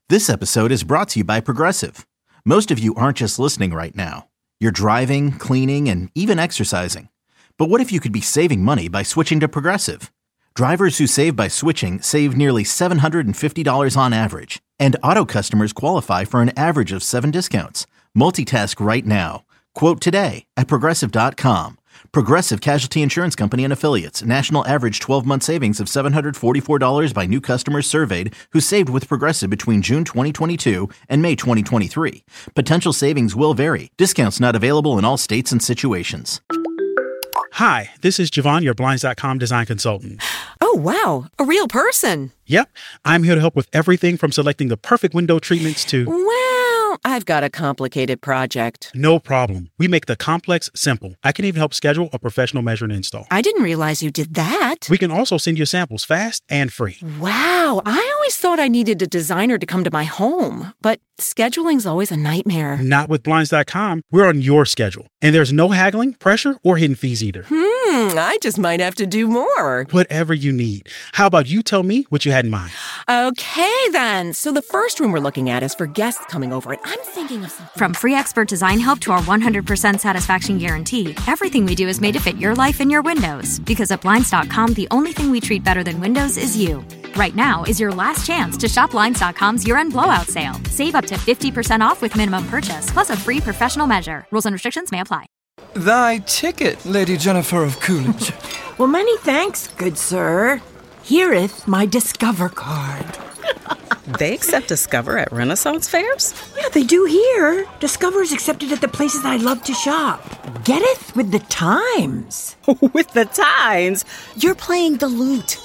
This episode is brought to you by Progressive. Most of you aren't just listening right now. You're driving, cleaning, and even exercising. But what if you could be saving money by switching to Progressive? Drivers who save by switching save nearly $750 on average. And auto customers qualify for an average of 7 discounts. Multitask right now. Quote today at Progressive.com. Progressive Casualty Insurance Company and Affiliates. National average 12-month savings of $744 by new customers surveyed who saved with Progressive between June 2022 and May 2023. Potential savings will vary. Discounts not available in all states and situations. Hi, this is Javon, your Blinds.com design consultant. Oh, wow. A real person. Yep. I'm here to help with everything from selecting the perfect window treatments to... Well, I've got a complicated project. No problem. We make the complex simple. I can even help schedule a professional measure and install. I didn't realize you did that. We can also send you samples fast and free. Wow. I always thought I needed a designer to come to my home, but scheduling's always a nightmare. Not with Blinds.com. We're on your schedule. And there's no haggling, pressure, or hidden fees either. I just might have to do more. Whatever you need. How about you tell me what you had in mind? Okay, then. So the first room we're looking at is for guests coming over, and I'm thinking of something. From free expert design help to our 100% satisfaction guarantee, everything we do is made to fit your life and your windows. Because at Blinds.com, the only thing we treat better than windows is you. Right now is your last chance to shop Blinds.com's year-end blowout sale. Save up to 50% off with minimum purchase, plus a free professional measure. Rules and restrictions may apply. Thy ticket, Lady Jennifer of Coolidge. Well, many thanks, good sir. Here'th my Discover card. They accept Discover at Renaissance fairs? Yeah, they do here. Discover's accepted at the places I love to shop. Getteth with the times. With the times? You're playing the lute.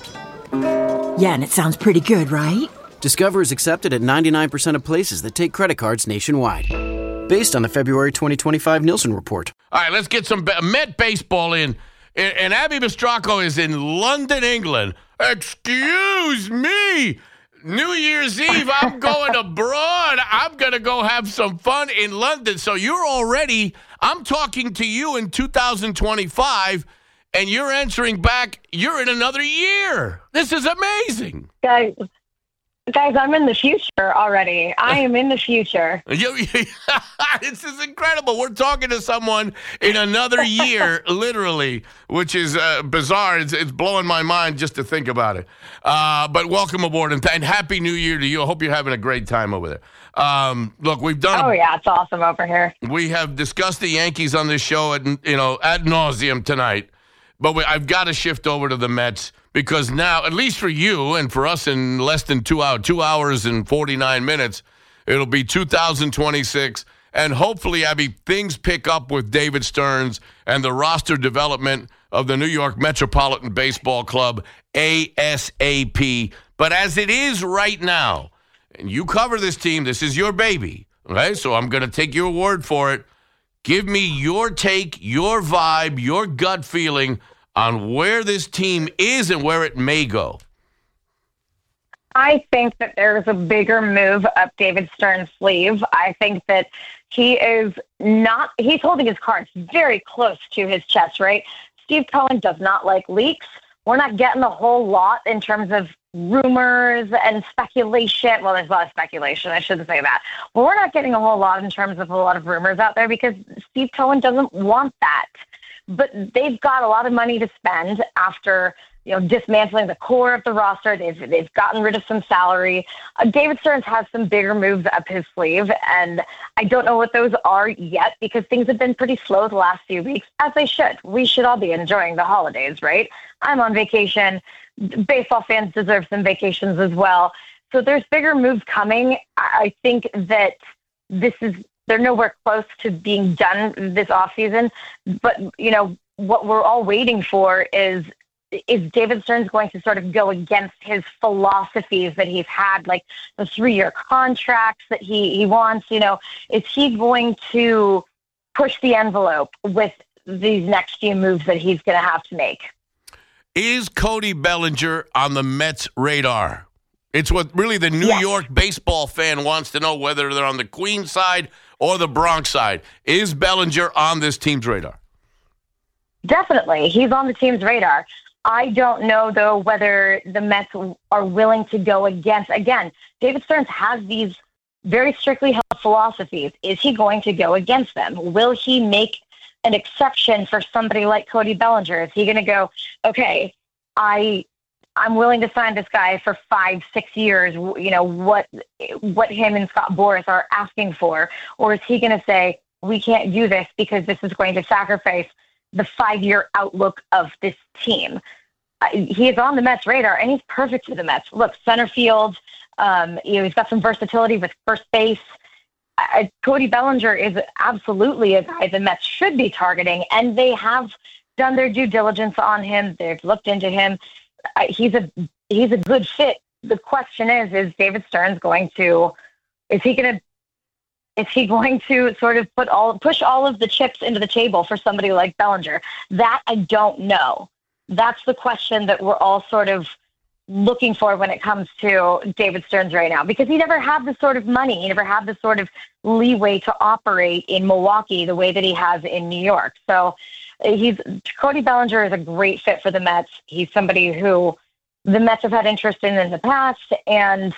Yeah, and it sounds pretty good, right? Discover is accepted at 99% of places that take credit cards nationwide. Based on the February 2025 Nielsen report. All right, let's get some Met baseball in. And Abby Mastracco is in London, England. Excuse me. New Year's Eve, I'm going abroad. I'm going to go have some fun in London. So you're already, I'm talking to you in 2025, and you're answering back, you're in another year. This is amazing. Guys, I'm in the future already. I am in the future. This is incredible. We're talking to someone in another year, literally, which is bizarre. It's blowing my mind just to think about it. But welcome aboard, and Happy New Year to you. I hope you're having a great time over there. Look, we've done... Oh, yeah, it's awesome over here. We have discussed the Yankees on this show ad nauseum tonight, but I've got to shift over to the Mets. Because now, at least for you and for us in less than 2 hours and 49 minutes, it'll be 2026. And hopefully, Abby, things pick up with David Stearns and the roster development of the New York Metropolitan Baseball Club, ASAP. But as it is right now, and you cover this team, this is your baby, okay? So I'm going to take your word for it. Give me your take, your vibe, your gut feeling on where this team is and where it may go. I think that there's a bigger move up David Stern's sleeve. I think that he's holding his cards very close to his chest, right? Steve Cohen does not like leaks. We're not getting a whole lot in terms of rumors and speculation. Well, there's a lot of speculation. I shouldn't say that. But we're not getting a whole lot in terms of a lot of rumors out there because Steve Cohen doesn't want that. But they've got a lot of money to spend after, dismantling the core of the roster. They've gotten rid of some salary. David Stearns has some bigger moves up his sleeve, and I don't know what those are yet because things have been pretty slow the last few weeks, as they should. We should all be enjoying the holidays, right? I'm on vacation. Baseball fans deserve some vacations as well. So there's bigger moves coming. I think that they're nowhere close to being done this offseason. But, what we're all waiting for is David Stearns going to sort of go against his philosophies that he's had, like the 3-year contracts that he wants? Is he going to push the envelope with these next few moves that he's going to have to make? Is Cody Bellinger on the Mets' radar? It's what really the New York baseball fan wants to know, whether they're on the Queens side or the Bronx side. Is Bellinger on this team's radar? Definitely. He's on the team's radar. I don't know, though, whether the Mets are willing to go against. Again, David Stearns has these very strictly held philosophies. Is he going to go against them? Will he make an exception for somebody like Cody Bellinger? Is he going to go, okay, I'm willing to sign this guy for 5-6 years, what him and Scott Boras are asking for? Or is he going to say, we can't do this because this is going to sacrifice the 5-year outlook of this team? He is on the Mets' radar, and he's perfect for the Mets. Look, center field, he's got some versatility with first base. Cody Bellinger is absolutely a guy the Mets should be targeting, and they have done their due diligence on him. They've looked into him. He's a good fit. The question is David Stearns going to sort of push all of the chips into the table for somebody like Bellinger? That I don't know. That's the question that we're all sort of looking for when it comes to David Stearns right now, because he never had the sort of money, he never had the sort of leeway to operate in Milwaukee the way that he has in New York. So Cody Bellinger is a great fit for the Mets. He's somebody who the Mets have had interest in the past. And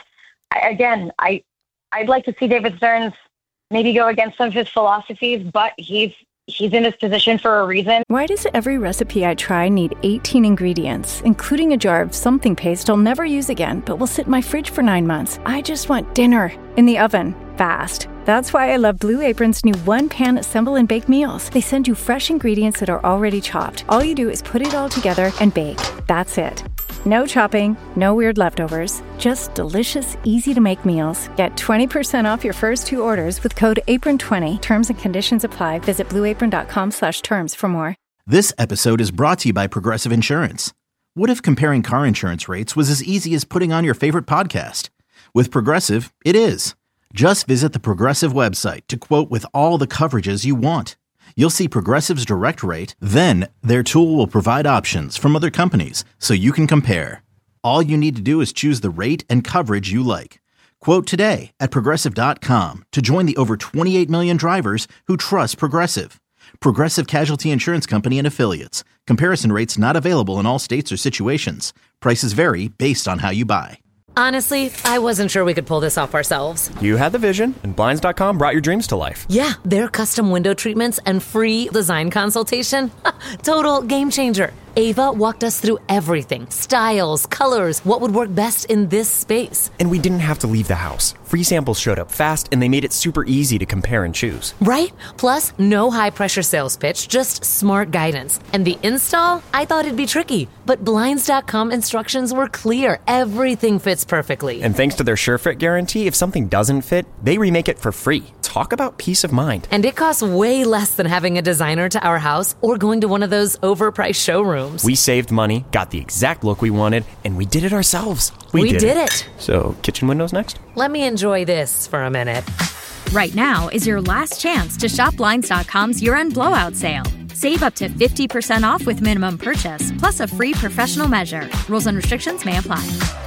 I'd like to see David Stearns maybe go against some of his philosophies, but he's in this position for a reason. Why does every recipe I try need 18 ingredients, including a jar of something paste I'll never use again, but will sit in my fridge for 9 months? I just want dinner in the oven, fast. That's why I love Blue Apron's new one-pan assemble and bake meals. They send you fresh ingredients that are already chopped. All you do is put it all together and bake. That's it. No chopping, no weird leftovers, just delicious, easy-to-make meals. Get 20% off your first 2 orders with code APRON20. Terms and conditions apply. Visit blueapron.com/terms for more. This episode is brought to you by Progressive Insurance. What if comparing car insurance rates was as easy as putting on your favorite podcast? With Progressive, it is. Just visit the Progressive website to quote with all the coverages you want. You'll see Progressive's direct rate, then their tool will provide options from other companies so you can compare. All you need to do is choose the rate and coverage you like. Quote today at Progressive.com to join the over 28 million drivers who trust Progressive. Progressive Casualty Insurance Company and Affiliates. Comparison rates not available in all states or situations. Prices vary based on how you buy. Honestly, I wasn't sure we could pull this off ourselves. You had the vision, and Blinds.com brought your dreams to life. Yeah, their custom window treatments and free design consultation. Total game changer. Ava walked us through everything. Styles, colors, what would work best in this space. And we didn't have to leave the house. Free samples showed up fast, and they made it super easy to compare and choose. Right? Plus, no high-pressure sales pitch, just smart guidance. And the install? I thought it'd be tricky. But Blinds.com instructions were clear. Everything fits perfectly. And thanks to their SureFit guarantee, if something doesn't fit, they remake it for free. Talk about peace of mind. And it costs way less than having a designer to our house or going to one of those overpriced showrooms. We saved money, got the exact look we wanted, and we did it ourselves. We did it. So, kitchen windows next? Let me enjoy this for a minute. Right now is your last chance to shop Blinds.com's year-end blowout sale. Save up to 50% off with minimum purchase, plus a free professional measure. Rules and restrictions may apply.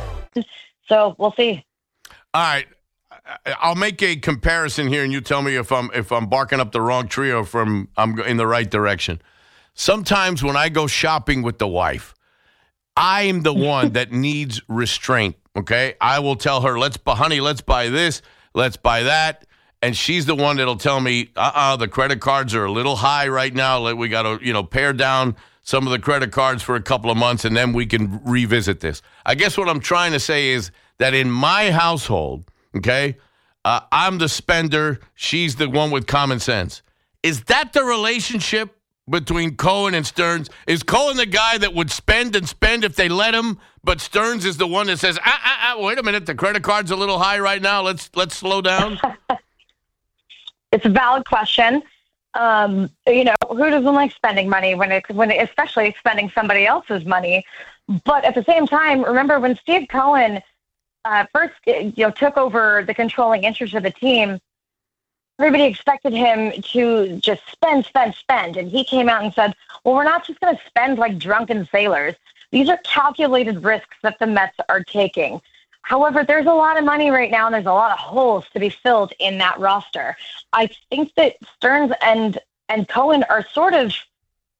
So we'll see. All right. I'll make a comparison here, and you tell me if I'm barking up the wrong tree or if I'm in the right direction. Sometimes when I go shopping with the wife, I'm the one that needs restraint, okay? I will tell her, honey, let's buy this, let's buy that. And she's the one that'll tell me, the credit cards are a little high right now. We got to, pare down some of the credit cards for a couple of months, and then we can revisit this. I guess what I'm trying to say is that in my household, okay, I'm the spender. She's the one with common sense. Is that the relationship between Cohen and Stearns? Is Cohen the guy that would spend and spend if they let him, but Stearns is the one that says, wait a minute, the credit card's a little high right now. Let's slow down. It's a valid question. Who doesn't like spending money when especially spending somebody else's money? But at the same time, remember when Steve Cohen first took over the controlling interest of the team, everybody expected him to just spend. And he came out and said, well, we're not just going to spend like drunken sailors. These are calculated risks that the Mets are taking. However, there's a lot of money right now, and there's a lot of holes to be filled in that roster. I think that Stearns and Cohen are sort of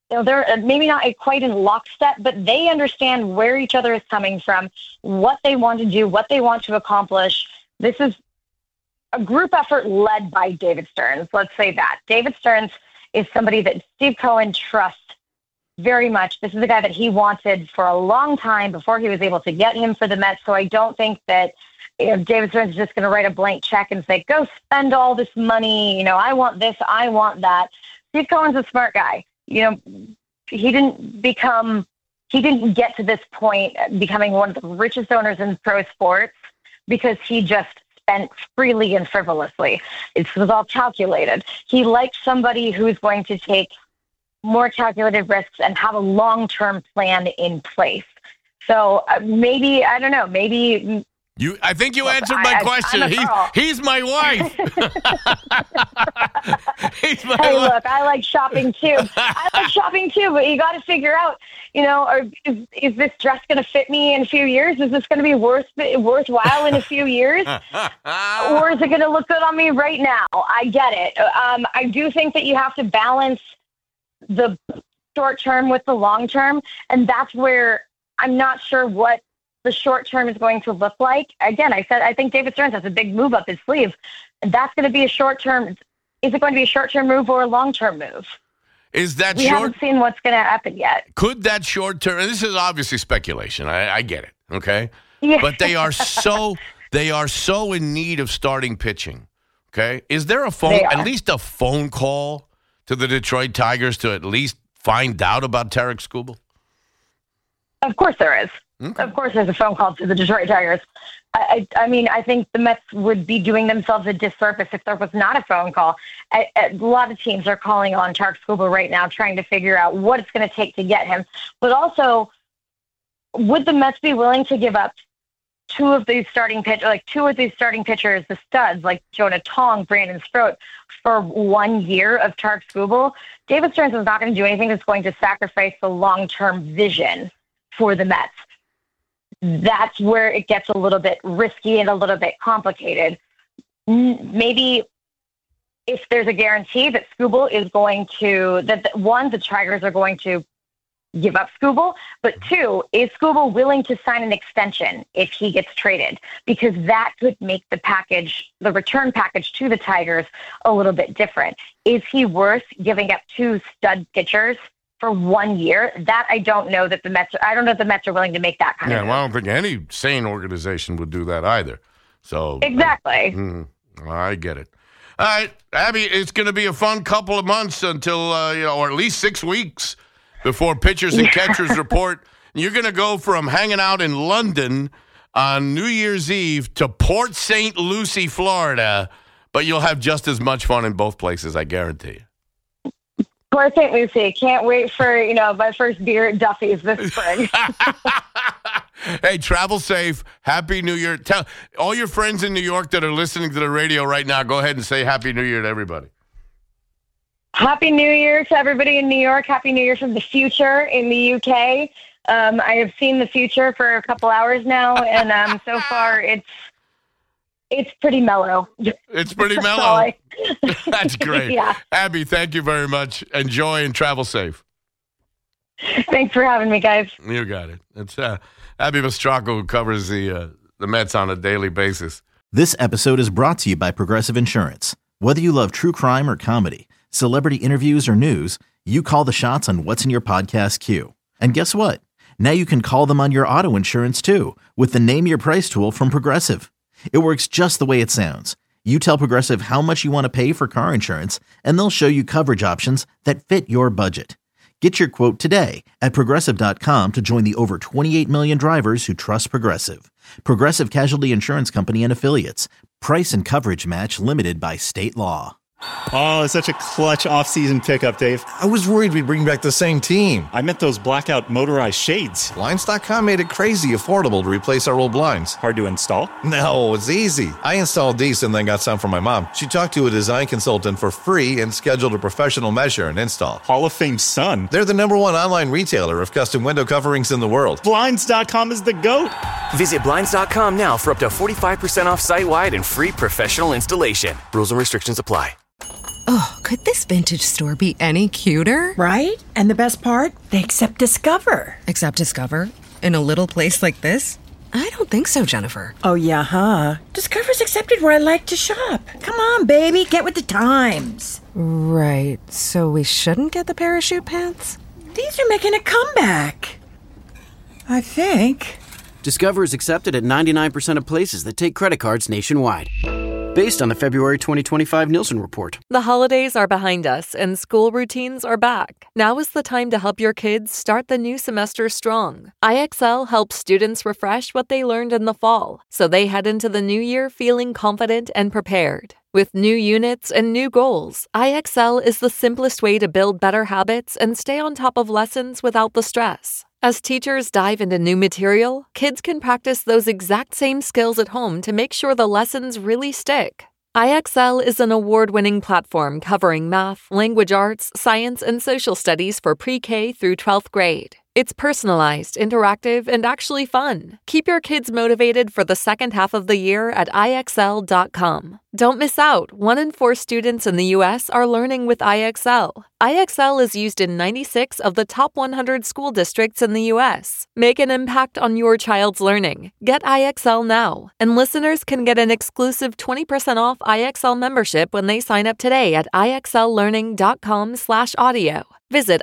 they're maybe not quite in lockstep, but they understand where each other is coming from, what they want to do, what they want to accomplish. This is a group effort led by David Stearns. Let's say that. David Stearns is somebody that Steve Cohen trusts very much. This is a guy that he wanted for a long time before he was able to get him for the Mets. So I don't think that David Stearns is just going to write a blank check and say, go spend all this money. I want this, I want that. Steve Cohen's a smart guy. He didn't get to this point becoming one of the richest owners in pro sports because he just spent freely and frivolously. It was all calculated. He likes somebody who's going to take more calculated risks and have a long-term plan in place. So maybe, I don't know, maybe... I think you answered my question. He's my wife. Look, I like shopping too. But you got to figure out, is this dress going to fit me in a few years? Is this going to be worthwhile in a few years? Or is it going to look good on me right now? I get it. I do think that you have to balance the short term with the long term. And that's where I'm not sure what the short term is going to look like. Again, I think David Stearns has a big move up his sleeve. And that's going to be a short term. Is it going to be a short term move or a long term move? We haven't seen what's going to happen yet. Could that short term, and this is obviously speculation. I get it. Okay. Yeah. But they are so in need of starting pitching. Okay. Is there at least a phone call to the Detroit Tigers to at least find out about Tarik Skubal? Of course there is. Okay. Of course there's a phone call to the Detroit Tigers. I think the Mets would be doing themselves a disservice if there was not a phone call. A lot of teams are calling on Tarik Skubal right now, trying to figure out what it's going to take to get him. But also, would the Mets be willing to give up two of these starting pitchers, the studs, like Jonah Tong, Brandon Stroh, for 1 year of Tarik Skubal? David Stearns is not going to do anything that's going to sacrifice the long-term vision for the Mets. That's where it gets a little bit risky and a little bit complicated. Maybe if there's a guarantee that Skubal is going to, the Tigers are going to give up Skubal, but two, is Skubal willing to sign an extension if he gets traded? Because that could make the return package to the Tigers a little bit different. Is he worth giving up two stud pitchers for 1 year? That I don't know that the Mets are willing to make that kind of move. Well, I don't think any sane organization would do that either. So exactly. I get it. All right, Abby, it's going to be a fun couple of months until, or at least 6 weeks before pitchers and catchers report. You're going to go from hanging out in London on New Year's Eve to Port St. Lucie, Florida, but you'll have just as much fun in both places, I guarantee you. Port St. Lucie. Can't wait for, my first beer at Duffy's this spring. Hey, travel safe. Happy New Year. Tell all your friends in New York that are listening to the radio right now, go ahead and say Happy New Year to everybody. Happy New Year to everybody in New York. Happy New Year from the future in the UK. I have seen the future for a couple hours now, and so far it's pretty mellow. It's pretty mellow. That's great. Yeah. Abby, thank you very much. Enjoy and travel safe. Thanks for having me, guys. You got it. It's Abby Mastracco, who covers the Mets on a daily basis. This episode is brought to you by Progressive Insurance. Whether you love true crime or comedy, celebrity interviews or news, you call the shots on what's in your podcast queue. And guess what? Now you can call them on your auto insurance too with the Name Your Price tool from Progressive. It works just the way it sounds. You tell Progressive how much you want to pay for car insurance, and they'll show you coverage options that fit your budget. Get your quote today at Progressive.com to join the over 28 million drivers who trust Progressive. Progressive Casualty Insurance Company and Affiliates. Price and coverage match limited by state law. Oh, it's such a clutch off-season pickup, Dave. I was worried we'd bring back the same team. I meant those blackout motorized shades. Blinds.com made it crazy affordable to replace our old blinds. Hard to install? No, it's easy. I installed these and then got some for my mom. She talked to a design consultant for free and scheduled a professional measure and install. Hall of Fame son. They're the #1 online retailer of custom window coverings in the world. Blinds.com is the GOAT. Visit Blinds.com now for up to 45% off site-wide and free professional installation. Rules and restrictions apply. Oh, Could this vintage store be any cuter? Right? And the best part? They accept Discover. Accept Discover? In a little place like this? I don't think so, Jennifer. Oh, yeah, huh? Discover's accepted where I like to shop. Come on, baby, get with the times. Right, so we shouldn't get the parachute pants? These are making a comeback. I think. Discover is accepted at 99% of places that take credit cards nationwide. Based on the February 2025 Nielsen report. The holidays are behind us and school routines are back. Now is the time to help your kids start the new semester strong. IXL helps students refresh what they learned in the fall, so they head into the new year feeling confident and prepared. With new units and new goals, IXL is the simplest way to build better habits and stay on top of lessons without the stress. As teachers dive into new material, kids can practice those exact same skills at home to make sure the lessons really stick. IXL is an award-winning platform covering math, language arts, science, and social studies for pre-K through 12th grade. It's personalized, interactive, and actually fun. Keep your kids motivated for the second half of the year at IXL.com. Don't miss out. 1 in 4 students in the U.S. are learning with IXL. IXL is used in 96 of the top 100 school districts in the U.S. Make an impact on your child's learning. Get IXL now. And listeners can get an exclusive 20% off IXL membership when they sign up today at IXLlearning.com/audio. Visit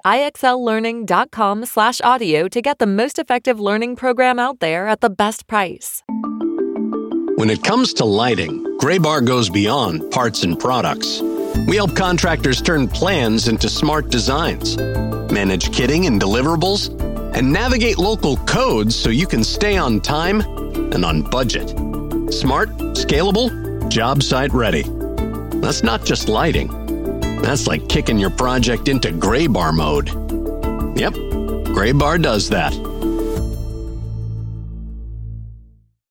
IXLlearning.com/audio to get the most effective learning program out there at the best price. When it comes to lighting, Graybar goes beyond parts and products. We help contractors turn plans into smart designs, manage kitting and deliverables, and navigate local codes so you can stay on time and on budget. Smart, scalable, job site ready. That's not just lighting. That's like kicking your project into Graybar mode. Yep, Graybar does that.